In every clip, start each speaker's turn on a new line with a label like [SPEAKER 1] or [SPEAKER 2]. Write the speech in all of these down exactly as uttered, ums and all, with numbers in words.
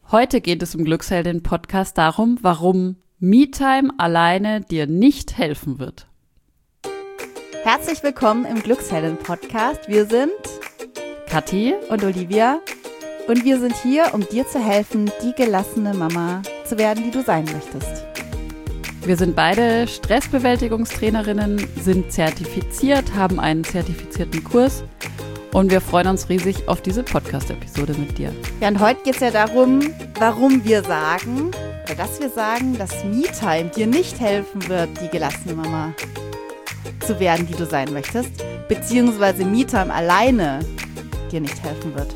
[SPEAKER 1] Heute geht es im Glücksheldin-Podcast darum, warum Me-Time alleine dir nicht helfen wird.
[SPEAKER 2] Herzlich willkommen im Glücksheldin-Podcast. Wir sind
[SPEAKER 1] Kathi
[SPEAKER 2] und Olivia und wir sind hier, um dir zu helfen, die gelassene Mama zu werden, die du sein möchtest.
[SPEAKER 1] Wir sind beide Stressbewältigungstrainerinnen, sind zertifiziert, haben einen zertifizierten Kurs und wir freuen uns riesig auf diese Podcast-Episode mit dir.
[SPEAKER 2] Ja, und heute geht es ja darum, warum wir sagen, oder dass wir sagen, dass Me-Time dir nicht helfen wird, die gelassene Mama zu werden, die du sein möchtest, beziehungsweise Me-Time alleine dir nicht helfen wird.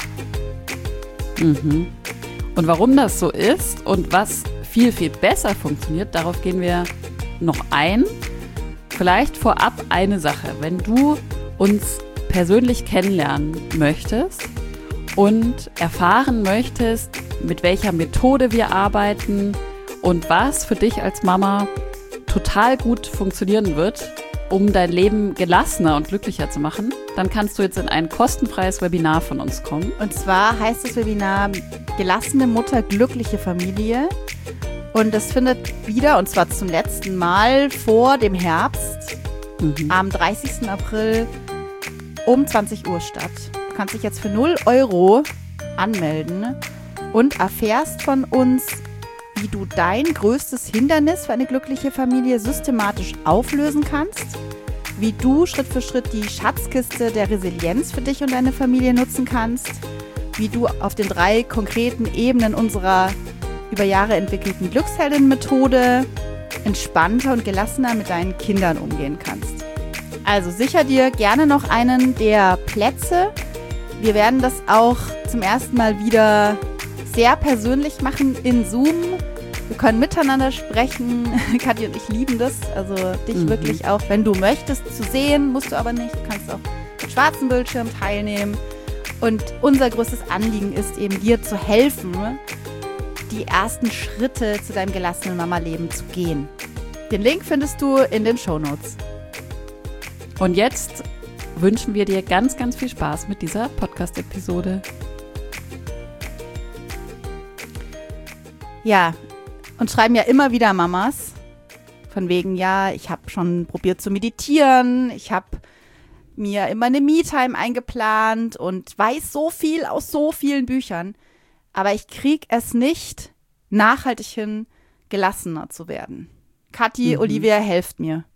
[SPEAKER 1] Mhm. Und warum das so ist und was viel, viel besser funktioniert, darauf gehen wir noch ein. Vielleicht vorab eine Sache. Wenn du uns persönlich kennenlernen möchtest und erfahren möchtest, mit welcher Methode wir arbeiten und was für dich als Mama total gut funktionieren wird, um dein Leben gelassener und glücklicher zu machen, dann kannst du jetzt in ein kostenfreies Webinar von uns kommen.
[SPEAKER 2] Und zwar heißt das Webinar Gelassene Mutter, glückliche Familie. Und das findet wieder, und zwar zum letzten Mal vor dem Herbst, mhm. am dreißigsten April um zwanzig Uhr statt. Du kannst dich jetzt für null Euro anmelden und erfährst von uns, wie du dein größtes Hindernis für eine glückliche Familie systematisch auflösen kannst, wie du Schritt für Schritt die Schatzkiste der Resilienz für dich und deine Familie nutzen kannst, wie du auf den drei konkreten Ebenen unserer über Jahre entwickelten Glücksheldin-Methode entspannter und gelassener mit deinen Kindern umgehen kannst. Also sicher dir gerne noch einen der Plätze. Wir werden das auch zum ersten Mal wieder sehr persönlich machen in Zoom. Wir können miteinander sprechen. Kathi und ich lieben das. Also dich mhm. wirklich auch, wenn du möchtest, zu sehen, musst du aber nicht. Du kannst auch mit schwarzem Bildschirm teilnehmen. Und unser größtes Anliegen ist eben, dir zu helfen, die ersten Schritte zu deinem gelassenen Mama-Leben zu gehen. Den Link findest du in den Shownotes.
[SPEAKER 1] Und jetzt wünschen wir dir ganz, ganz viel Spaß mit dieser Podcast-Episode.
[SPEAKER 2] Ja, und schreiben ja immer wieder Mamas, von wegen, ja, ich habe schon probiert zu meditieren, ich habe mir immer eine Me-Time eingeplant und weiß so viel aus so vielen Büchern, aber ich kriege es nicht, nachhaltig hin, gelassener zu werden. Kathi, mhm. Olivia, helft mir.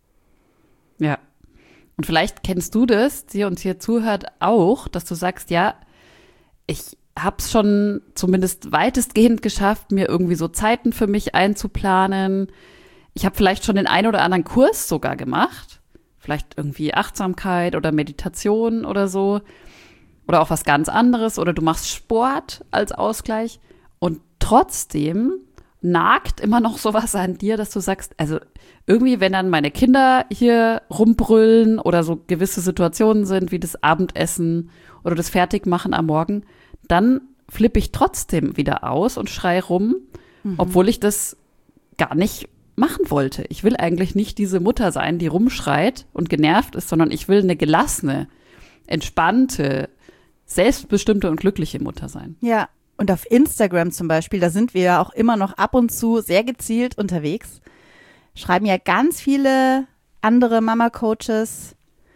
[SPEAKER 1] Ja. Und vielleicht kennst du das, die uns hier zuhört, auch, dass du sagst, ja, ich habe es schon zumindest weitestgehend geschafft, mir irgendwie so Zeiten für mich einzuplanen. Ich habe vielleicht schon den einen oder anderen Kurs sogar gemacht. Vielleicht irgendwie Achtsamkeit oder Meditation oder so. Oder auch was ganz anderes. Oder du machst Sport als Ausgleich. Und trotzdem nagt immer noch sowas an dir, dass du sagst, also irgendwie, wenn dann meine Kinder hier rumbrüllen oder so gewisse Situationen sind, wie das Abendessen oder das Fertigmachen am Morgen, dann flippe ich trotzdem wieder aus und schreie rum, mhm. obwohl ich das gar nicht machen wollte. Ich will eigentlich nicht diese Mutter sein, die rumschreit und genervt ist, sondern ich will eine gelassene, entspannte, selbstbestimmte und glückliche Mutter sein.
[SPEAKER 2] Ja. Und auf Instagram zum Beispiel, da sind wir ja auch immer noch ab und zu sehr gezielt unterwegs, schreiben ja ganz viele andere Mama-Coaches,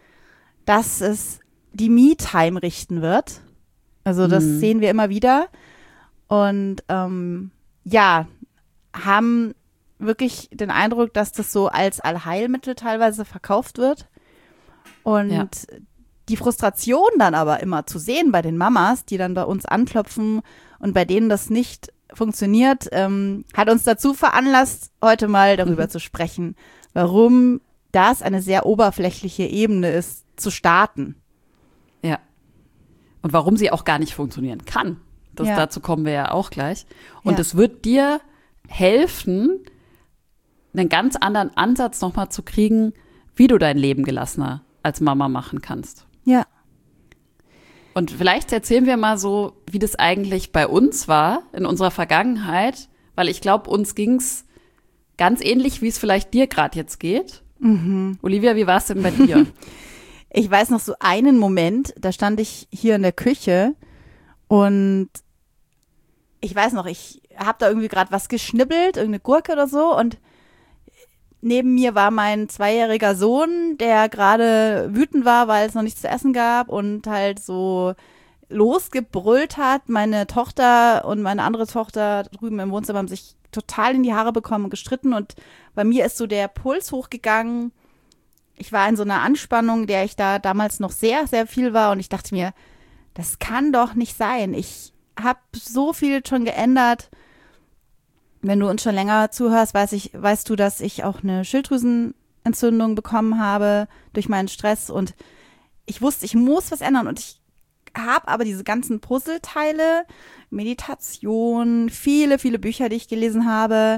[SPEAKER 2] dass es die Me-Time richten wird. Also das mhm. sehen wir immer wieder. Und ähm, ja, haben wirklich den Eindruck, dass das so als Allheilmittel teilweise verkauft wird. Und ja. die Frustration dann aber immer zu sehen bei den Mamas, die dann bei uns anklopfen und bei denen das nicht funktioniert, ähm, hat uns dazu veranlasst, heute mal darüber mhm. zu sprechen, warum das eine sehr oberflächliche Ebene ist, zu starten.
[SPEAKER 1] Ja. Und warum sie auch gar nicht funktionieren kann. Das, ja. Dazu kommen wir ja auch gleich. Und es ja. wird dir helfen, einen ganz anderen Ansatz nochmal zu kriegen, wie du dein Leben gelassener als Mama machen kannst.
[SPEAKER 2] Ja.
[SPEAKER 1] Und vielleicht erzählen wir mal so, wie das eigentlich bei uns war in unserer Vergangenheit, weil ich glaube, uns ging's ganz ähnlich, wie es vielleicht dir gerade jetzt geht. Mhm. Olivia, wie war es denn bei dir?
[SPEAKER 2] Ich weiß noch so einen Moment, da stand ich hier in der Küche und ich weiß noch, ich habe da irgendwie gerade was geschnibbelt, irgendeine Gurke oder so und neben mir war mein zweijähriger Sohn, der gerade wütend war, weil es noch nichts zu essen gab und halt so losgebrüllt hat. Meine Tochter und meine andere Tochter drüben im Wohnzimmer haben sich total in die Haare bekommen und gestritten und bei mir ist so der Puls hochgegangen. Ich war in so einer Anspannung, der ich da damals noch sehr, sehr viel war und ich dachte mir, das kann doch nicht sein. Ich habe so viel schon geändert. Wenn du uns schon länger zuhörst, weiß ich, weißt du, dass ich auch eine Schilddrüsenentzündung bekommen habe durch meinen Stress und ich wusste, ich muss was ändern und ich habe aber diese ganzen Puzzleteile, Meditation, viele, viele Bücher, die ich gelesen habe,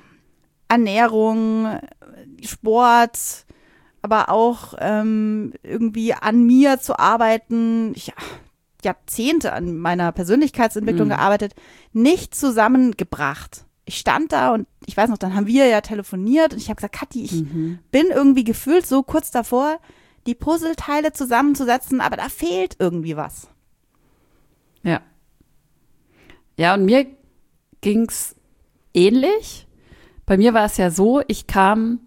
[SPEAKER 2] Ernährung, Sport, aber auch ähm, irgendwie an mir zu arbeiten. Ich habe Jahrzehnte an meiner Persönlichkeitsentwicklung mhm. gearbeitet, nicht zusammengebracht. Ich stand da und ich weiß noch, dann haben wir ja telefoniert und ich habe gesagt, Kathi, ich mhm. bin irgendwie gefühlt so kurz davor, die Puzzleteile zusammenzusetzen, aber da fehlt irgendwie was.
[SPEAKER 1] Ja. Ja, und mir ging's ähnlich. Bei mir war es ja so, ich kam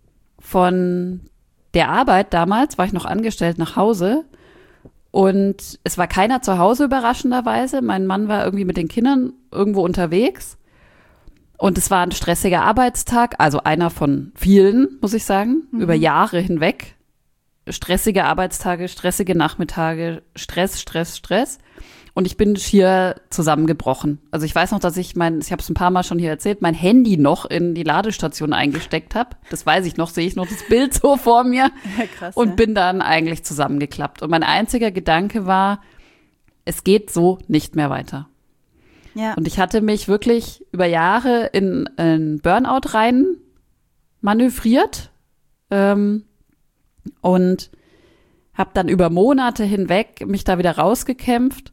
[SPEAKER 1] von der Arbeit damals, war ich noch angestellt, nach Hause und es war keiner zu Hause überraschenderweise. Mein Mann war irgendwie mit den Kindern irgendwo unterwegs und es war ein stressiger Arbeitstag, also einer von vielen, muss ich sagen, mhm. über Jahre hinweg. Stressige Arbeitstage, stressige Nachmittage, Stress, Stress, Stress. Und ich bin schier zusammengebrochen. Also ich weiß noch, dass ich mein, ich habe es ein paar Mal schon hier erzählt, mein Handy noch in die Ladestation eingesteckt habe. Das weiß ich noch, sehe ich noch das Bild so vor mir. Ja, krass, und ja. bin dann eigentlich zusammengeklappt. Und mein einziger Gedanke war, es geht so nicht mehr weiter. Ja. Und ich hatte mich wirklich über Jahre in einen Burnout rein manövriert. Ähm, Und habe dann über Monate hinweg mich da wieder rausgekämpft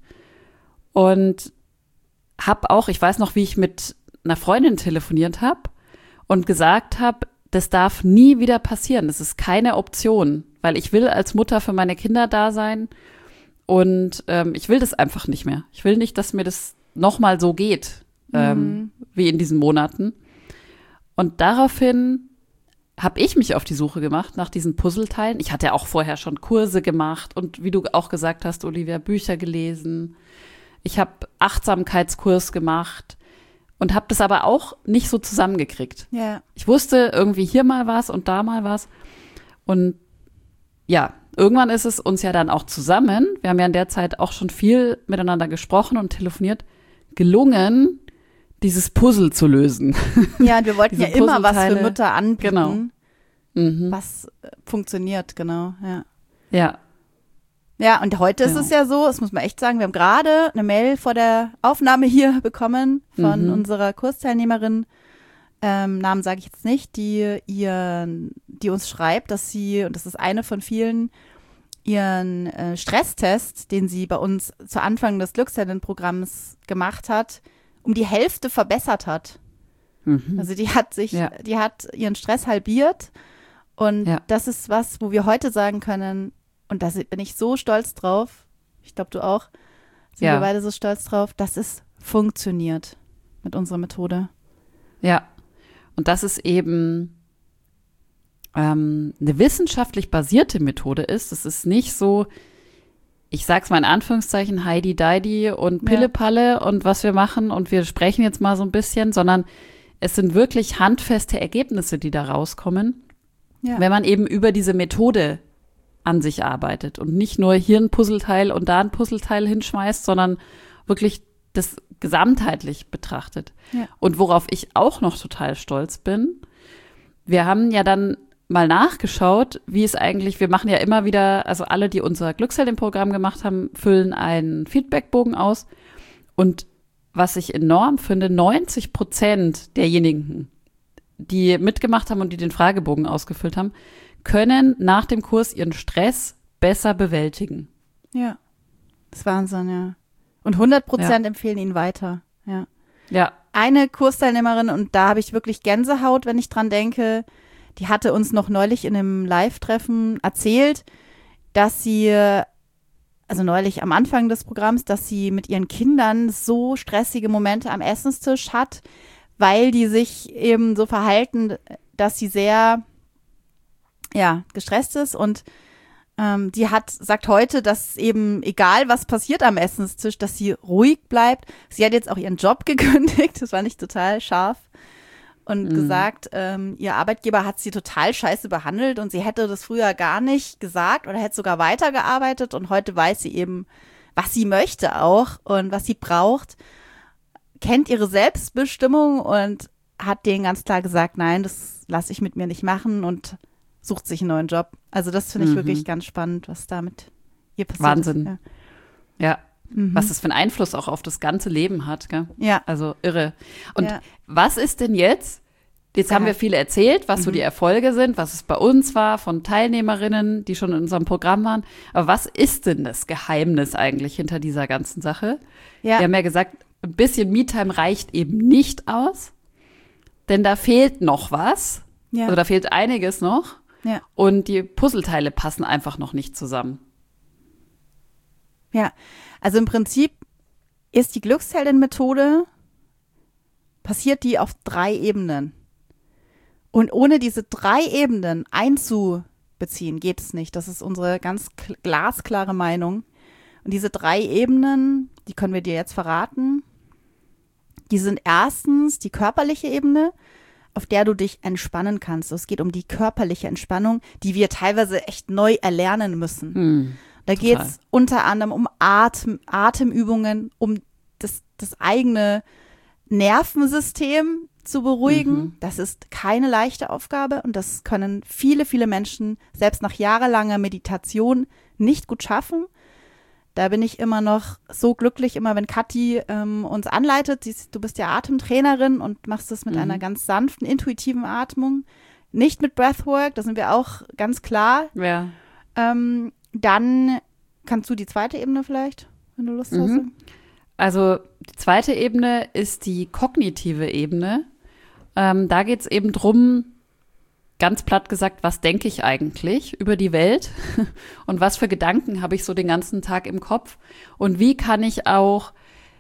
[SPEAKER 1] und habe auch, ich weiß noch, wie ich mit einer Freundin telefoniert habe und gesagt habe, das darf nie wieder passieren, das ist keine Option, weil ich will als Mutter für meine Kinder da sein und ähm, ich will das einfach nicht mehr. Ich will nicht, dass mir das nochmal so geht, ähm, mhm. wie in diesen Monaten. Und daraufhin habe ich mich auf die Suche gemacht nach diesen Puzzleteilen. Ich hatte ja auch vorher schon Kurse gemacht und wie du auch gesagt hast, Olivia, Bücher gelesen. Ich habe Achtsamkeitskurs gemacht und habe das aber auch nicht so zusammengekriegt. Ja. Ich wusste irgendwie hier mal was und da mal was. Und ja, irgendwann ist es uns ja dann auch zusammen, wir haben ja in der Zeit auch schon viel miteinander gesprochen und telefoniert, gelungen, dieses Puzzle zu lösen.
[SPEAKER 2] Ja, wir wollten ja immer was für Mütter anbieten,
[SPEAKER 1] genau. mhm.
[SPEAKER 2] was funktioniert, genau, ja.
[SPEAKER 1] Ja.
[SPEAKER 2] Ja, und heute ist
[SPEAKER 1] ja.
[SPEAKER 2] es ja so, das muss man echt sagen, wir haben gerade eine Mail vor der Aufnahme hier bekommen von mhm. unserer Kursteilnehmerin, ähm, Namen sage ich jetzt nicht, die ihr, die uns schreibt, dass sie, und das ist eine von vielen, ihren äh, Stresstest, den sie bei uns zu Anfang des Glückstalent-Programms gemacht hat, um die Hälfte verbessert hat. Mhm. Also die hat sich, ja. die hat ihren Stress halbiert und ja. das ist was, wo wir heute sagen können, und da bin ich so stolz drauf, ich glaube du auch, sind ja. wir beide so stolz drauf, dass es funktioniert mit unserer Methode.
[SPEAKER 1] Ja, und das ist eben ähm, eine wissenschaftlich basierte Methode ist. Es ist nicht so, ich sag's mal in Anführungszeichen, Heidi Deidi und Pillepalle ja. und was wir machen und wir sprechen jetzt mal so ein bisschen, sondern es sind wirklich handfeste Ergebnisse, die da rauskommen, ja. wenn man eben über diese Methode an sich arbeitet und nicht nur hier ein Puzzleteil und da ein Puzzleteil hinschmeißt, sondern wirklich das gesamtheitlich betrachtet. Ja. Und worauf ich auch noch total stolz bin, wir haben ja dann mal nachgeschaut, wie es eigentlich, wir machen ja immer wieder, also alle, die unser Glücksheldin-Programm gemacht haben, füllen einen Feedbackbogen aus und was ich enorm finde, neunzig Prozent derjenigen, die mitgemacht haben und die den Fragebogen ausgefüllt haben, können nach dem Kurs ihren Stress besser bewältigen.
[SPEAKER 2] Ja, das ist Wahnsinn, ja. Und hundert Prozent ja. empfehlen ihn weiter, ja.
[SPEAKER 1] Ja.
[SPEAKER 2] Eine Kursteilnehmerin, und da habe ich wirklich Gänsehaut, wenn ich dran denke, die hatte uns noch neulich in einem Live-Treffen erzählt, dass sie, also neulich am Anfang des Programms, dass sie mit ihren Kindern so stressige Momente am Essenstisch hat, weil die sich eben so verhalten, dass sie sehr, ja, gestresst ist. Und ähm, die hat, sagt heute, dass eben egal, was passiert am Essenstisch, dass sie ruhig bleibt. Sie hat jetzt auch ihren Job gekündigt, das fand ich total scharf. Und mhm. gesagt, ähm, ihr Arbeitgeber hat sie total scheiße behandelt und sie hätte das früher gar nicht gesagt oder hätte sogar weitergearbeitet und heute weiß sie eben, was sie möchte auch und was sie braucht, kennt ihre Selbstbestimmung und hat denen ganz klar gesagt, nein, das lasse ich mit mir nicht machen und sucht sich einen neuen Job. Also das finde ich mhm. wirklich ganz spannend, was da mit ihr passiert
[SPEAKER 1] Wahnsinn.
[SPEAKER 2] ist. Wahnsinn.
[SPEAKER 1] Ja. ja. Mhm. Was das für einen Einfluss auch auf das ganze Leben hat, gell?
[SPEAKER 2] Ja.
[SPEAKER 1] Also irre. Und
[SPEAKER 2] ja.
[SPEAKER 1] was ist denn jetzt, jetzt ja. haben wir viel erzählt, was mhm. so die Erfolge sind, was es bei uns war, von Teilnehmerinnen, die schon in unserem Programm waren. Aber was ist denn das Geheimnis eigentlich hinter dieser ganzen Sache? Ja. Wir haben ja gesagt, ein bisschen Me-Time reicht eben nicht aus, denn da fehlt noch was. Ja. Also da fehlt einiges noch.
[SPEAKER 2] Ja.
[SPEAKER 1] Und die Puzzleteile passen einfach noch nicht zusammen.
[SPEAKER 2] Ja, also im Prinzip ist die Glücksheldin-Methode, passiert die auf drei Ebenen. Und ohne diese drei Ebenen einzubeziehen, geht es nicht. Das ist unsere ganz glasklare Meinung. Und diese drei Ebenen, die können wir dir jetzt verraten, die sind erstens die körperliche Ebene, auf der du dich entspannen kannst. Es geht um die körperliche Entspannung, die wir teilweise echt neu erlernen müssen.
[SPEAKER 1] Hm.
[SPEAKER 2] Da geht es unter anderem um Atem, Atemübungen, um das, das eigene Nervensystem zu beruhigen. Mhm. Das ist keine leichte Aufgabe und das können viele, viele Menschen selbst nach jahrelanger Meditation nicht gut schaffen. Da bin ich immer noch so glücklich, immer wenn Kathi ähm, uns anleitet. Sie, du bist ja Atemtrainerin und machst das mit mhm. einer ganz sanften, intuitiven Atmung. Nicht mit Breathwork, da sind wir auch ganz klar.
[SPEAKER 1] Ja.
[SPEAKER 2] Ähm, Dann kannst du die zweite Ebene vielleicht, wenn du Lust mhm. hast.
[SPEAKER 1] Also die zweite Ebene ist die kognitive Ebene. Ähm, da geht es eben drum, ganz platt gesagt, was denke ich eigentlich über die Welt und was für Gedanken habe ich so den ganzen Tag im Kopf und wie kann ich auch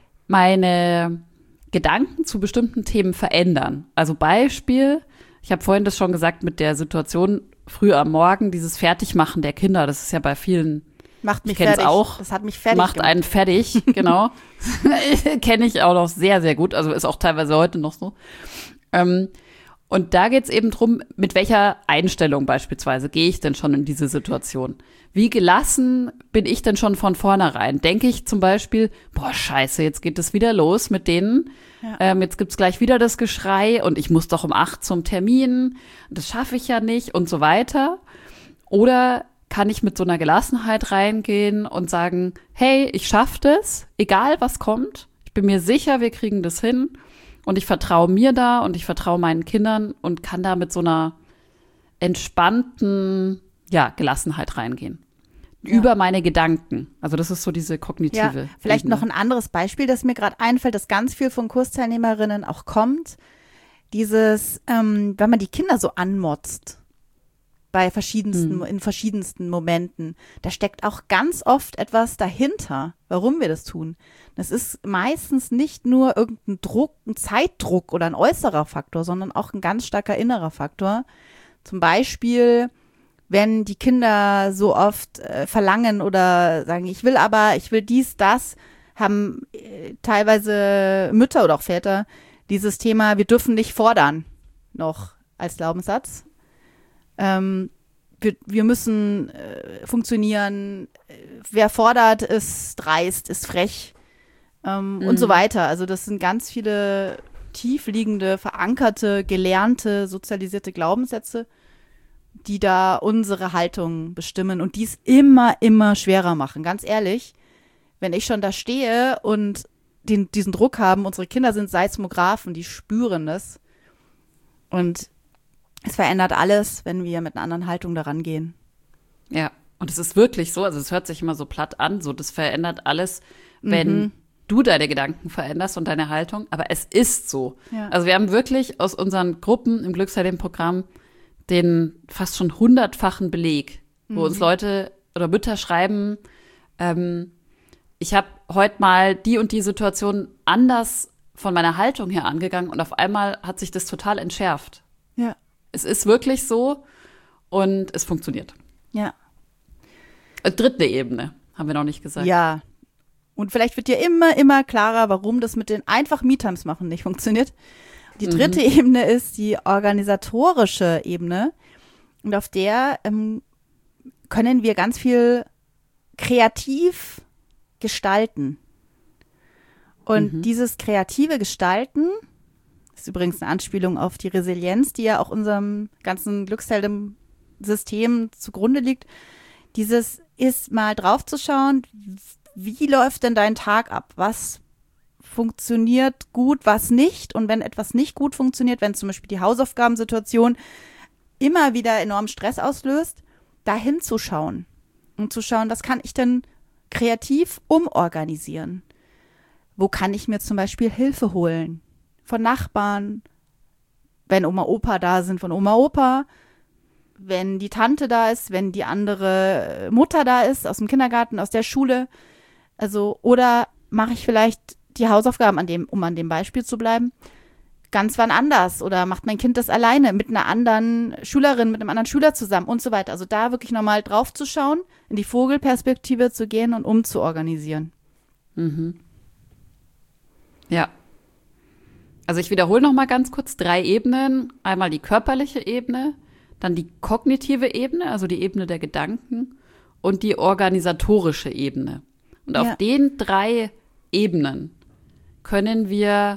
[SPEAKER 1] meine Gedanken zu bestimmten Themen verändern. Also Beispiel, ich habe vorhin das schon gesagt mit der Situation, früh am Morgen, dieses Fertigmachen der Kinder, das ist ja bei vielen,
[SPEAKER 2] macht mich
[SPEAKER 1] ich kenne es auch,
[SPEAKER 2] das hat mich fertig
[SPEAKER 1] macht
[SPEAKER 2] gemacht.
[SPEAKER 1] einen fertig, genau. Kenne ich auch noch sehr, sehr gut, also ist auch teilweise heute noch so. Ähm, und da geht es eben drum, mit welcher Einstellung beispielsweise gehe ich denn schon in diese Situation? Wie gelassen bin ich denn schon von vornherein? Denke ich zum Beispiel, boah, scheiße, jetzt geht es wieder los mit denen. Ja. Ähm, jetzt gibt's gleich wieder das Geschrei und ich muss doch um acht zum Termin. Das schaffe ich ja nicht und so weiter. Oder kann ich mit so einer Gelassenheit reingehen und sagen, hey, ich schaffe das, egal was kommt. Ich bin mir sicher, wir kriegen das hin. Und ich vertraue mir da und ich vertraue meinen Kindern und kann da mit so einer entspannten, ja, Gelassenheit reingehen. Ja. Über meine Gedanken. Also das ist so diese kognitive
[SPEAKER 2] ja, vielleicht
[SPEAKER 1] Ebene.
[SPEAKER 2] Noch ein anderes Beispiel, das mir gerade einfällt, das ganz viel von Kursteilnehmerinnen auch kommt. Dieses, ähm, wenn man die Kinder so anmotzt, bei verschiedensten, hm. in verschiedensten Momenten, da steckt auch ganz oft etwas dahinter, warum wir das tun. Das ist meistens nicht nur irgendein Druck, ein Zeitdruck oder ein äußerer Faktor, sondern auch ein ganz starker innerer Faktor. Zum Beispiel, wenn die Kinder so oft äh, verlangen oder sagen, ich will aber, ich will dies, das, haben äh, teilweise Mütter oder auch Väter dieses Thema, wir dürfen nicht fordern, noch als Glaubenssatz. Ähm, wir, wir müssen äh, funktionieren, wer fordert, ist dreist, ist frech ähm, mhm. und so weiter. Also das sind ganz viele tiefliegende, verankerte, gelernte, sozialisierte Glaubenssätze, die da unsere Haltung bestimmen und dies immer, immer schwerer machen. Ganz ehrlich, wenn ich schon da stehe und den, diesen Druck haben, unsere Kinder sind Seismographen, die spüren das und es verändert alles, wenn wir mit einer anderen Haltung daran gehen.
[SPEAKER 1] Ja, und es ist wirklich so, also es hört sich immer so platt an, so das verändert alles, wenn mhm. du deine Gedanken veränderst und deine Haltung, aber es ist so. Ja. Also wir haben wirklich aus unseren Gruppen im Glücksheldin-Programm den fast schon hundertfachen Beleg, wo mhm. uns Leute oder Mütter schreiben, ähm, ich habe heute mal die und die Situation anders von meiner Haltung her angegangen und auf einmal hat sich das total entschärft.
[SPEAKER 2] Ja.
[SPEAKER 1] Es ist wirklich so und es funktioniert.
[SPEAKER 2] Ja.
[SPEAKER 1] Dritte Ebene, haben wir noch nicht gesagt.
[SPEAKER 2] Ja. Und vielleicht wird dir immer, immer klarer, warum das mit den einfach Me-Times machen nicht funktioniert. Die dritte mhm. Ebene ist die organisatorische Ebene. Und auf der ähm, können wir ganz viel kreativ gestalten. Und mhm. dieses kreative Gestalten ist übrigens eine Anspielung auf die Resilienz, die ja auch unserem ganzen Glückshelden-System zugrunde liegt. Dieses ist mal draufzuschauen, wie läuft denn dein Tag ab? Was funktioniert gut, was nicht? Und wenn etwas nicht gut funktioniert, wenn zum Beispiel die Hausaufgabensituation immer wieder enorm Stress auslöst, da hinzuschauen und zu schauen, was kann ich denn kreativ umorganisieren? Wo kann ich mir zum Beispiel Hilfe holen? Von Nachbarn, wenn Oma, Opa da sind, von Oma, Opa, wenn die Tante da ist, wenn die andere Mutter da ist, aus dem Kindergarten, aus der Schule. Also, oder mache ich vielleicht die Hausaufgaben, an dem, um an dem Beispiel zu bleiben, ganz wann anders? Oder macht mein Kind das alleine mit einer anderen Schülerin, mit einem anderen Schüler zusammen und so weiter. Also da wirklich nochmal drauf zu schauen, in die Vogelperspektive zu gehen und umzuorganisieren.
[SPEAKER 1] Mhm. Ja. Also ich wiederhole noch mal ganz kurz drei Ebenen. Einmal die körperliche Ebene, dann die kognitive Ebene, also die Ebene der Gedanken und die organisatorische Ebene. Und auf ja. den drei Ebenen können wir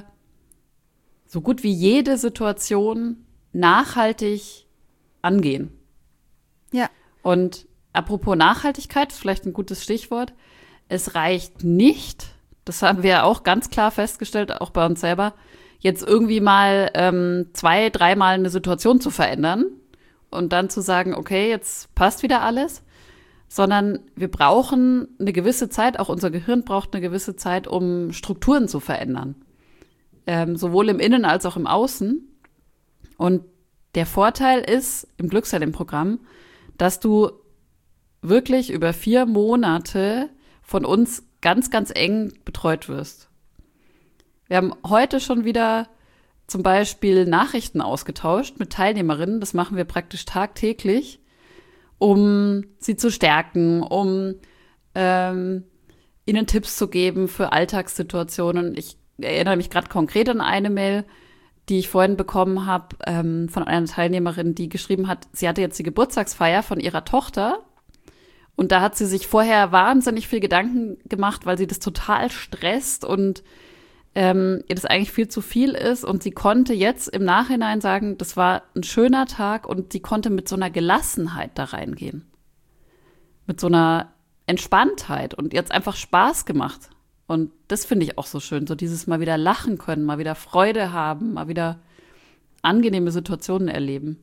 [SPEAKER 1] so gut wie jede Situation nachhaltig angehen.
[SPEAKER 2] Ja.
[SPEAKER 1] Und apropos Nachhaltigkeit, ist vielleicht ein gutes Stichwort. Es reicht nicht, das haben wir auch ganz klar festgestellt, auch bei uns selber, jetzt irgendwie mal ähm, zwei, dreimal eine Situation zu verändern und dann zu sagen, okay, jetzt passt wieder alles, sondern wir brauchen eine gewisse Zeit, auch unser Gehirn braucht eine gewisse Zeit, um Strukturen zu verändern. Ähm, sowohl im Innen als auch im Außen. Und der Vorteil ist im Glückshelden-Programm, dass du wirklich über vier Monate von uns ganz, ganz eng betreut wirst. Wir haben heute schon wieder zum Beispiel Nachrichten ausgetauscht mit Teilnehmerinnen. Das machen wir praktisch tagtäglich, um sie zu stärken, um ähm, ihnen Tipps zu geben für Alltagssituationen. Ich erinnere mich gerade konkret an eine Mail, die ich vorhin bekommen habe ähm, von einer Teilnehmerin, die geschrieben hat, sie hatte jetzt die Geburtstagsfeier von ihrer Tochter. Und da hat sie sich vorher wahnsinnig viel Gedanken gemacht, weil sie das total stresst und ähm, ihr das eigentlich viel zu viel ist. Und sie konnte jetzt im Nachhinein sagen, das war ein schöner Tag und sie konnte mit so einer Gelassenheit da reingehen. Mit so einer Entspanntheit und jetzt einfach Spaß gemacht. Und das finde ich auch so schön, so dieses mal wieder lachen können, mal wieder Freude haben, mal wieder angenehme Situationen erleben.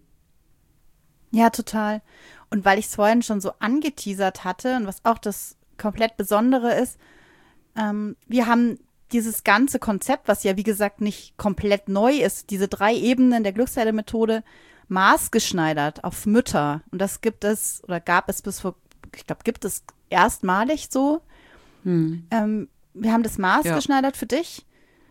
[SPEAKER 2] Ja, total. Und weil ich es vorhin schon so angeteasert hatte und was auch das komplett Besondere ist, ähm, wir haben dieses ganze Konzept, was ja wie gesagt nicht komplett neu ist, diese drei Ebenen der Glückshelden-Methode, maßgeschneidert auf Mütter. Und das gibt es oder gab es bis vor, ich glaube, gibt es erstmalig so. Hm. Ähm, wir haben das maßgeschneidert ja. für dich,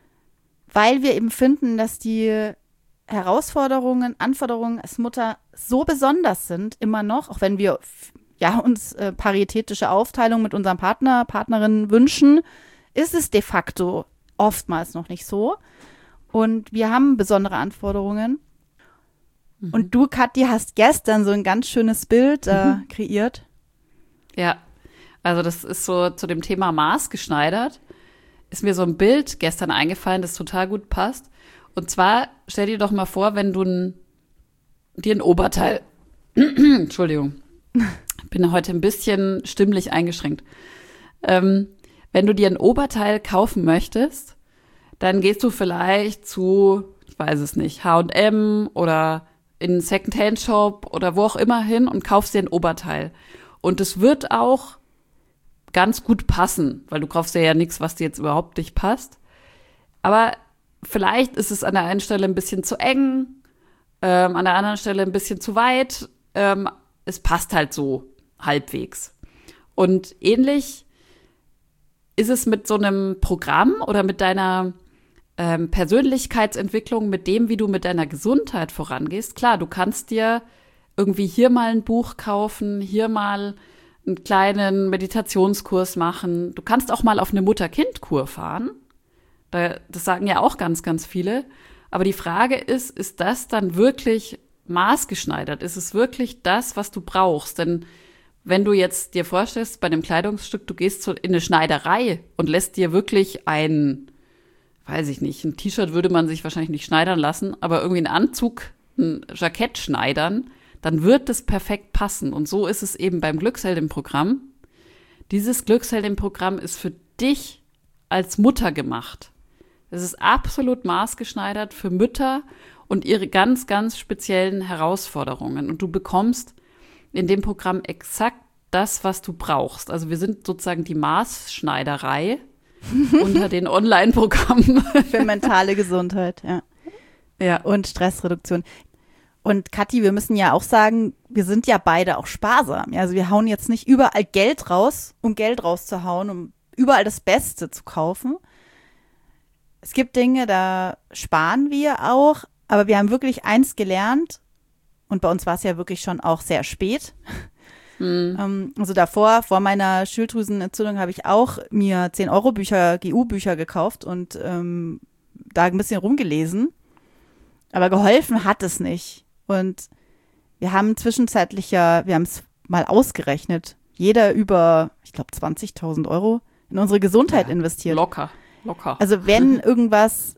[SPEAKER 2] weil wir eben finden, dass die Herausforderungen, Anforderungen als Mutter so besonders sind, immer noch, auch wenn wir ja, uns äh, paritätische Aufteilung mit unserem Partner, Partnerin wünschen, ist es de facto oftmals noch nicht so. Und wir haben besondere Anforderungen. Mhm. Und du, Kathi, hast gestern so ein ganz schönes Bild äh, mhm. kreiert.
[SPEAKER 1] Ja, also das ist so zu dem Thema maßgeschneidert. Ist mir so ein Bild gestern eingefallen, das total gut passt. Und zwar, stell dir doch mal vor, wenn du ein, dir ein Oberteil, Entschuldigung, bin heute ein bisschen stimmlich eingeschränkt. Ähm, wenn du dir ein Oberteil kaufen möchtest, dann gehst du vielleicht zu, ich weiß es nicht, H und M oder in einen Secondhand-Shop oder wo auch immer hin und kaufst dir ein Oberteil. Und es wird auch ganz gut passen, weil du kaufst dir ja nichts, was dir jetzt überhaupt nicht passt. Aber vielleicht ist es an der einen Stelle ein bisschen zu eng, ähm, an der anderen Stelle ein bisschen zu weit. Ähm, es passt halt so halbwegs. Und ähnlich ist es mit so einem Programm oder mit deiner ähm, Persönlichkeitsentwicklung, mit dem, wie du mit deiner Gesundheit vorangehst? Klar, du kannst dir irgendwie hier mal ein Buch kaufen, hier mal einen kleinen Meditationskurs machen. Du kannst auch mal auf eine Mutter-Kind-Kur fahren. Da, das sagen ja auch ganz, ganz viele. Aber die Frage ist, ist das dann wirklich maßgeschneidert? Ist es wirklich das, was du brauchst? Denn wenn du jetzt dir vorstellst, bei einem Kleidungsstück, du gehst in eine Schneiderei und lässt dir wirklich ein, weiß ich nicht, ein T-Shirt würde man sich wahrscheinlich nicht schneidern lassen, aber irgendwie einen Anzug, ein Jackett schneidern, dann wird das perfekt passen. Und so ist es eben beim Glücksheldin-Programm. Dieses Glücksheldin-Programm ist für dich als Mutter gemacht. Es ist absolut maßgeschneidert für Mütter und ihre ganz, ganz speziellen Herausforderungen. Und du bekommst in dem Programm exakt das, was du brauchst. Also wir sind sozusagen die Maßschneiderei unter den Online-Programmen.
[SPEAKER 2] Für mentale Gesundheit, ja.
[SPEAKER 1] Ja.
[SPEAKER 2] Und Stressreduktion. Und Kathi, wir müssen ja auch sagen, wir sind ja beide auch sparsam. Also wir hauen jetzt nicht überall Geld raus, um Geld rauszuhauen, um überall das Beste zu kaufen. Es gibt Dinge, da sparen wir auch, aber wir haben wirklich eins gelernt, und bei uns war es ja wirklich schon auch sehr spät. Mhm. Also davor, vor meiner Schilddrüsenentzündung, habe ich auch mir zehn Euro Bücher, G U-Bücher gekauft und ähm, da ein bisschen rumgelesen. Aber geholfen hat es nicht. Und wir haben zwischenzeitlich ja, wir haben es mal ausgerechnet, jeder über, ich glaube, zwanzigtausend Euro in unsere Gesundheit ja, investiert.
[SPEAKER 1] Locker, locker.
[SPEAKER 2] Also wenn irgendwas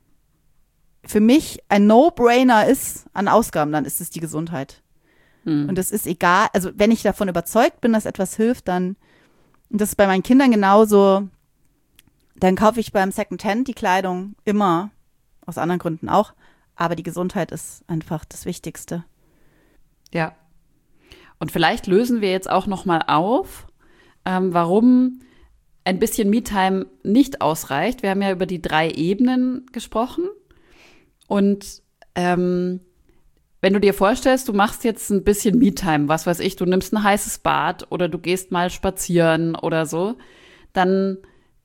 [SPEAKER 2] für mich ein No-Brainer ist an Ausgaben, dann ist es die Gesundheit. Hm. Und es ist egal, also wenn ich davon überzeugt bin, dass etwas hilft, dann, und das ist bei meinen Kindern genauso, dann kaufe ich beim Secondhand die Kleidung immer, aus anderen Gründen auch, aber die Gesundheit ist einfach das Wichtigste.
[SPEAKER 1] Ja. Und vielleicht lösen wir jetzt auch noch mal auf, ähm, warum ein bisschen Me-Time nicht ausreicht. Wir haben ja über die drei Ebenen gesprochen. Und ähm, wenn du dir vorstellst, du machst jetzt ein bisschen Me-Time, was weiß ich, du nimmst ein heißes Bad oder du gehst mal spazieren oder so, dann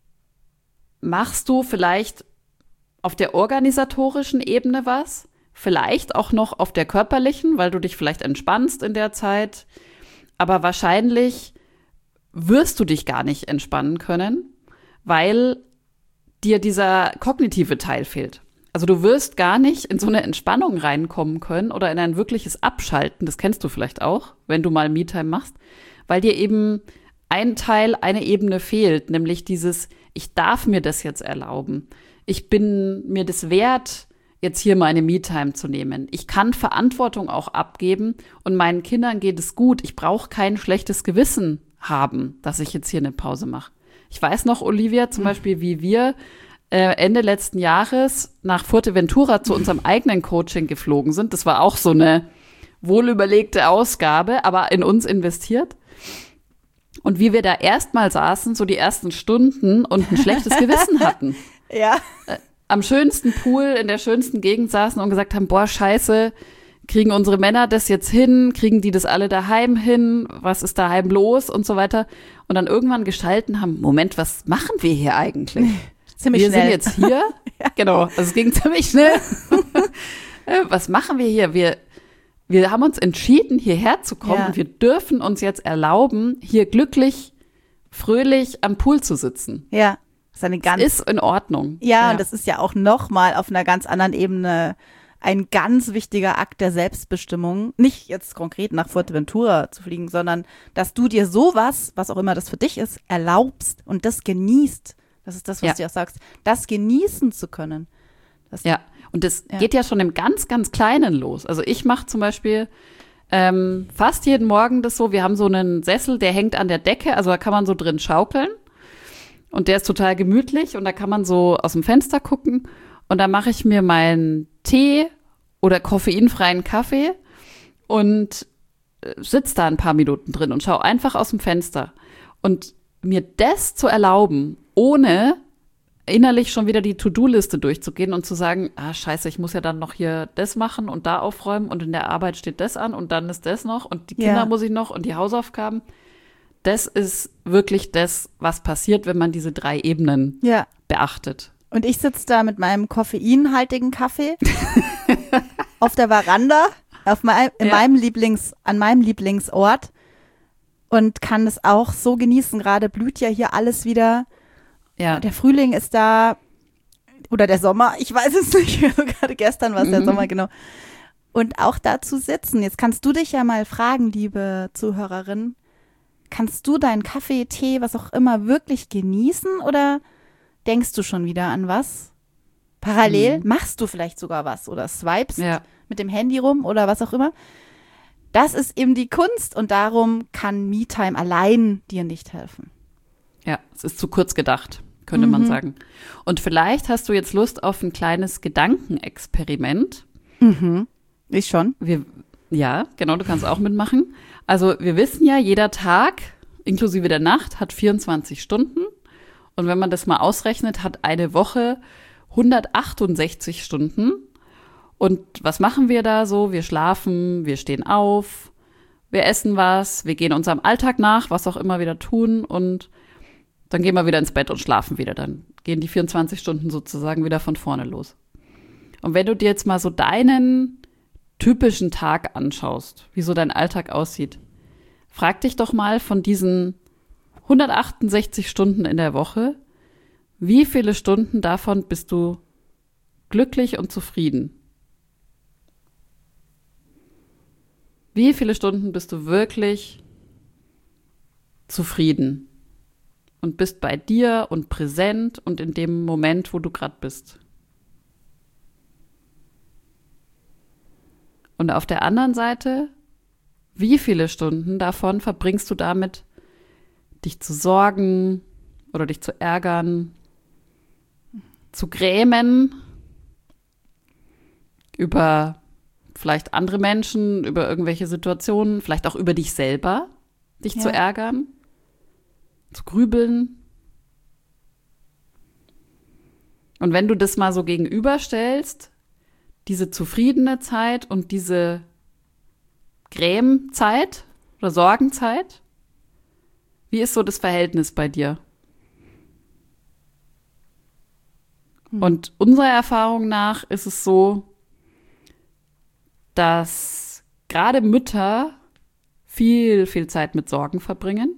[SPEAKER 1] machst du vielleicht auf der organisatorischen Ebene was, vielleicht auch noch auf der körperlichen, weil du dich vielleicht entspannst in der Zeit, aber wahrscheinlich wirst du dich gar nicht entspannen können, weil dir dieser kognitive Teil fehlt. Also du wirst gar nicht in so eine Entspannung reinkommen können oder in ein wirkliches Abschalten, das kennst du vielleicht auch, wenn du mal Me-Time machst, weil dir eben ein Teil, eine Ebene fehlt, nämlich dieses, ich darf mir das jetzt erlauben. Ich bin mir das wert, jetzt hier meine Me-Time zu nehmen. Ich kann Verantwortung auch abgeben und meinen Kindern geht es gut. Ich brauche kein schlechtes Gewissen haben, dass ich jetzt hier eine Pause mache. Ich weiß noch, Olivia, zum Beispiel, wie wir äh, Ende letzten Jahres nach Fuerteventura zu unserem eigenen Coaching geflogen sind. Das war auch so eine wohlüberlegte Ausgabe, aber in uns investiert. Und wie wir da erstmal saßen, so die ersten Stunden und ein schlechtes Gewissen hatten.
[SPEAKER 2] Ja.
[SPEAKER 1] Äh, am schönsten Pool, in der schönsten Gegend saßen und gesagt haben, boah, scheiße, kriegen unsere Männer das jetzt hin? Kriegen die das alle daheim hin? Was ist daheim los? Und so weiter. Und dann irgendwann geschalten haben, Moment, was machen wir hier eigentlich?
[SPEAKER 2] Ziemlich
[SPEAKER 1] wir
[SPEAKER 2] schnell.
[SPEAKER 1] sind jetzt hier. Ja. Genau, also es ging ziemlich schnell. Was machen wir hier? Wir, wir haben uns entschieden, hierher zu kommen, ja. Und wir dürfen uns jetzt erlauben, hier glücklich, fröhlich am Pool zu sitzen.
[SPEAKER 2] Ja, das ist eine ganz,
[SPEAKER 1] das ist in Ordnung.
[SPEAKER 2] Ja, ja, und das ist ja auch nochmal auf einer ganz anderen Ebene ein ganz wichtiger Akt der Selbstbestimmung. Nicht jetzt konkret nach Fuerteventura zu fliegen, sondern dass du dir sowas, was auch immer das für dich ist, erlaubst und das genießt. Das ist das, was ja. du ja sagst. Das genießen zu können. Das,
[SPEAKER 1] ja, und das
[SPEAKER 2] ja.
[SPEAKER 1] geht ja schon im ganz, ganz Kleinen los. Also ich mache zum Beispiel ähm, fast jeden Morgen das so, wir haben so einen Sessel, der hängt an der Decke, also da kann man so drin schaukeln. Und der ist total gemütlich und da kann man so aus dem Fenster gucken. Und da mache ich mir meinen Tee oder koffeinfreien Kaffee und sitze da ein paar Minuten drin und schaue einfach aus dem Fenster. Und mir das zu erlauben, ohne innerlich schon wieder die To-Do-Liste durchzugehen und zu sagen, ah scheiße, ich muss ja dann noch hier das machen und da aufräumen und in der Arbeit steht das an und dann ist das noch und die Kinder
[SPEAKER 2] ja.
[SPEAKER 1] muss ich noch und die Hausaufgaben. das ist wirklich das, was passiert, wenn man diese drei Ebenen
[SPEAKER 2] ja.
[SPEAKER 1] beachtet.
[SPEAKER 2] Und ich sitze da mit meinem koffeinhaltigen Kaffee auf der Veranda auf mein, in ja. meinem Lieblings, an meinem Lieblingsort und kann es auch so genießen. Gerade blüht ja hier alles wieder.
[SPEAKER 1] Ja.
[SPEAKER 2] Der Frühling ist da oder der Sommer, ich weiß es nicht. Gerade gestern war es mhm. der Sommer, genau. Und auch da zu sitzen. Jetzt kannst du dich ja mal fragen, liebe Zuhörerin, kannst du deinen Kaffee, Tee, was auch immer wirklich genießen oder denkst du schon wieder an was? Parallel? Mhm. Machst du vielleicht sogar was oder swipest
[SPEAKER 1] ja.
[SPEAKER 2] mit dem Handy rum oder was auch immer? Das ist eben die Kunst und darum kann Me-Time allein dir nicht helfen.
[SPEAKER 1] Ja, es ist zu kurz gedacht, könnte mhm. man sagen. Und vielleicht hast du jetzt Lust auf ein kleines Gedankenexperiment.
[SPEAKER 2] Mhm. Ich schon.
[SPEAKER 1] Wir, ja, genau, du kannst auch mitmachen. Also wir wissen ja, jeder Tag, inklusive der Nacht, hat vierundzwanzig Stunden. Und wenn man das mal ausrechnet, hat eine Woche hundertachtundsechzig Stunden. Und was machen wir da so? Wir schlafen, wir stehen auf, wir essen was, wir gehen unserem Alltag nach, was auch immer wir da tun. Und dann gehen wir wieder ins Bett und schlafen wieder. Dann gehen die vierundzwanzig Stunden sozusagen wieder von vorne los. Und wenn du dir jetzt mal so deinen typischen Tag anschaust, wie so dein Alltag aussieht, frag dich doch mal von diesen hundertachtundsechzig Stunden in der Woche, wie viele Stunden davon bist du glücklich und zufrieden? Wie viele Stunden bist du wirklich zufrieden und bist bei dir und präsent und in dem Moment, wo du gerade bist? Und auf der anderen Seite, wie viele Stunden davon verbringst du damit, dich zu sorgen oder dich zu ärgern, zu grämen über vielleicht andere Menschen, über irgendwelche Situationen, vielleicht auch über dich selber, dich ja. zu ärgern, zu grübeln. Und wenn du das mal so gegenüberstellst, diese zufriedene Zeit und diese Grämzeit oder Sorgenzeit, wie ist so das Verhältnis bei dir? Hm. Und unserer Erfahrung nach ist es so, dass gerade Mütter viel, viel Zeit mit Sorgen verbringen.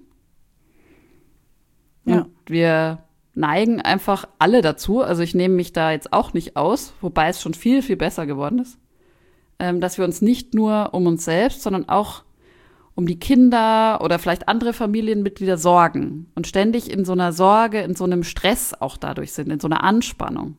[SPEAKER 1] Ja. Und wir neigen einfach alle dazu, also ich nehme mich da jetzt auch nicht aus, wobei es schon viel, viel besser geworden ist, ähm, dass wir uns nicht nur um uns selbst, sondern auch um die Kinder oder vielleicht andere Familienmitglieder sorgen und ständig in so einer Sorge, in so einem Stress auch dadurch sind, in so einer Anspannung.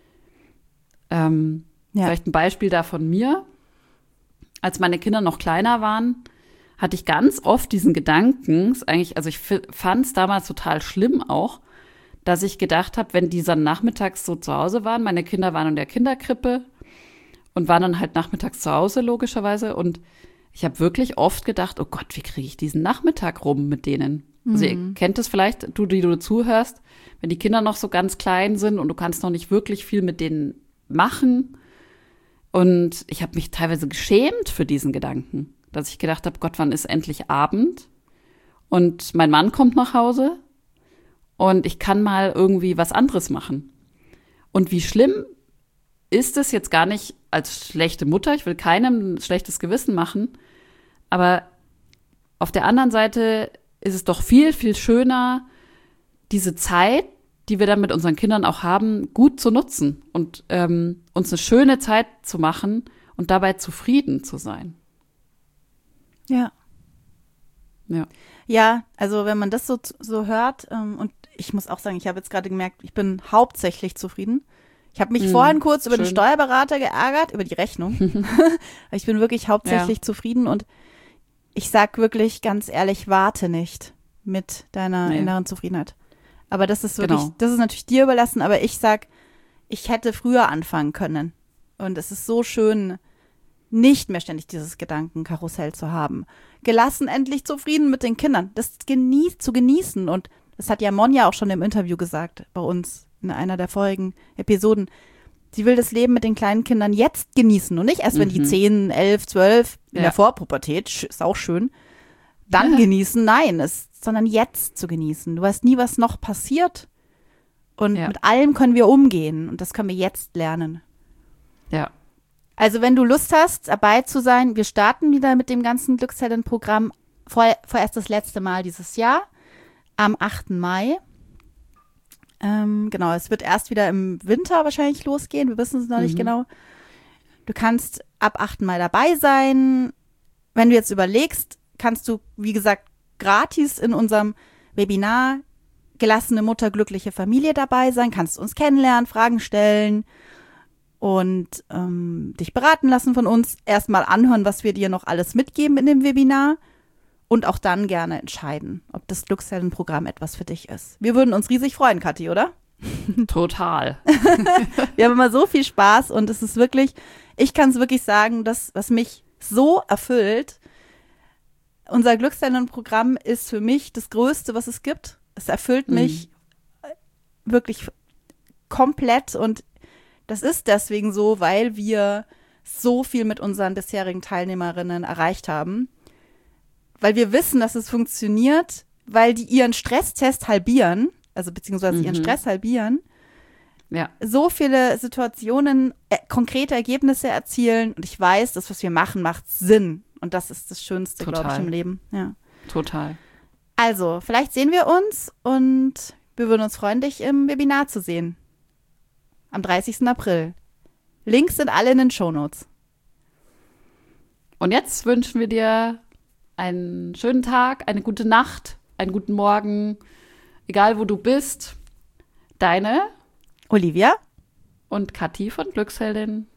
[SPEAKER 1] Ähm, ja. Vielleicht ein Beispiel da von mir. Als meine Kinder noch kleiner waren, hatte ich ganz oft diesen Gedanken, eigentlich, also ich fand es damals total schlimm auch, dass ich gedacht habe, wenn die dann nachmittags so zu Hause waren, meine Kinder waren in der Kinderkrippe und waren dann halt nachmittags zu Hause logischerweise und ich habe wirklich oft gedacht, oh Gott, wie kriege ich diesen Nachmittag rum mit denen? Mhm. Also ihr kennt es vielleicht, du, die du zuhörst, wenn die Kinder noch so ganz klein sind und du kannst noch nicht wirklich viel mit denen machen. Und ich habe mich teilweise geschämt für diesen Gedanken, dass ich gedacht habe, Gott, wann ist endlich Abend? Und mein Mann kommt nach Hause und ich kann mal irgendwie was anderes machen. Und wie schlimm ist es jetzt gar nicht als schlechte Mutter, ich will keinem ein schlechtes Gewissen machen, aber auf der anderen Seite ist es doch viel, viel schöner, diese Zeit, die wir dann mit unseren Kindern auch haben, gut zu nutzen und ähm, uns eine schöne Zeit zu machen und dabei zufrieden zu sein.
[SPEAKER 2] Ja.
[SPEAKER 1] Ja.
[SPEAKER 2] Ja, also wenn man das so, so hört, ähm, und ich muss auch sagen, ich habe jetzt gerade gemerkt, ich bin hauptsächlich zufrieden. Ich habe mich mm, vorhin kurz über schön. den Steuerberater geärgert, über die Rechnung. Ich bin wirklich hauptsächlich ja. zufrieden und ich sag wirklich ganz ehrlich, warte nicht mit deiner nee. inneren Zufriedenheit. Aber das ist wirklich, genau. das ist natürlich dir überlassen, aber ich sag, ich hätte früher anfangen können. Und es ist so schön, nicht mehr ständig dieses Gedankenkarussell zu haben. Gelassen, endlich zufrieden mit den Kindern. Das genieß, zu genießen. Und das hat ja Monja auch schon im Interview gesagt, bei uns in einer der vorigen Episoden. Sie will das Leben mit den kleinen Kindern jetzt genießen und nicht erst, wenn mhm. die zehn, elf, zwölf in ja. der Vorpubertät, ist auch schön, dann ja. genießen. Nein, es sondern jetzt zu genießen. Du weißt nie, was noch passiert. Und
[SPEAKER 1] Ja.
[SPEAKER 2] mit allem können wir umgehen. Und das können wir jetzt lernen.
[SPEAKER 1] Ja.
[SPEAKER 2] Also wenn du Lust hast, dabei zu sein, wir starten wieder mit dem ganzen Glückshelden-Programm. Vor, vorerst das letzte Mal dieses Jahr, am achten Mai. Ähm, genau, es wird erst wieder im Winter wahrscheinlich losgehen. Wir wissen es noch nicht
[SPEAKER 1] Mhm.
[SPEAKER 2] genau. Du kannst ab achten Mai dabei sein. Wenn du jetzt überlegst, kannst du, wie gesagt, gratis in unserem Webinar Gelassene Mutter, glückliche Familie dabei sein. Kannst uns kennenlernen, Fragen stellen und ähm, dich beraten lassen von uns. Erstmal anhören, was wir dir noch alles mitgeben in dem Webinar. Und auch dann gerne entscheiden, ob das Glückshelden-Programm etwas für dich ist. Wir würden uns riesig freuen, Kathi, oder?
[SPEAKER 1] Total.
[SPEAKER 2] Wir haben immer so viel Spaß und es ist wirklich, ich kann es wirklich sagen, das, was mich so erfüllt, unser Glückshelden-Programm ist für mich das Größte, was es gibt. Es erfüllt
[SPEAKER 1] Mhm.
[SPEAKER 2] mich wirklich komplett und das ist deswegen so, weil wir so viel mit unseren bisherigen Teilnehmerinnen erreicht haben. Weil wir wissen, dass es funktioniert, weil die ihren Stresstest halbieren, also beziehungsweise
[SPEAKER 1] Mhm.
[SPEAKER 2] ihren Stress halbieren,
[SPEAKER 1] Ja.
[SPEAKER 2] so viele Situationen, äh, konkrete Ergebnisse erzielen und ich weiß, das, was wir machen, macht Sinn. Und das ist das Schönste, glaube ich,
[SPEAKER 1] Total.
[SPEAKER 2] im Leben. Ja.
[SPEAKER 1] Total.
[SPEAKER 2] Also, vielleicht sehen wir uns und wir würden uns freuen, dich im Webinar zu sehen. Am dreißigsten April. Links sind alle in den Shownotes.
[SPEAKER 1] Und jetzt wünschen wir dir einen schönen Tag, eine gute Nacht, einen guten Morgen, egal wo du bist. Deine
[SPEAKER 2] Olivia?
[SPEAKER 1] und Kathi von Glücksheldin.